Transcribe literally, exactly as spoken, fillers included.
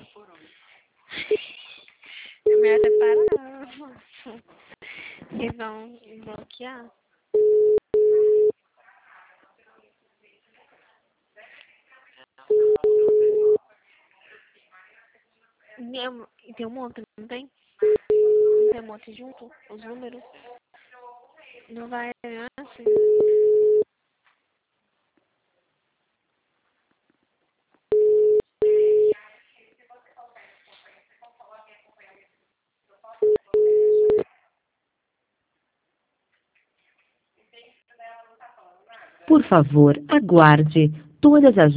É melhor separar. Eles vão bloquear. E tem um monte, não tem? Não tem um monte junto? Os números? Não vai assim. Por favor, aguarde. Todas as